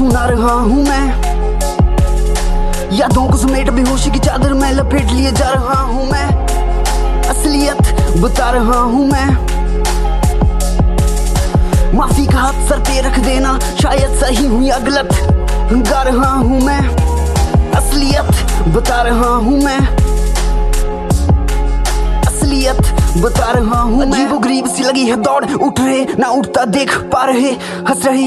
सुना रहा हूँ मैं, यादों को समेट बेहोशी की चादर में लपेट लिए जा रहा हूँ मैं। असलियत बता रहा हूँ मैं, माफी का हाथ सर पे रख देना, शायद सही हुई या गलत गा रहा हूँ मैं। असलियत बता रहा हूँ मैं, असलियत बता रहा हूँ मैं। अजीबो गरीब सी लगी है दौड़, उठ रहे ना उठता देख पा रहे, हंस रहे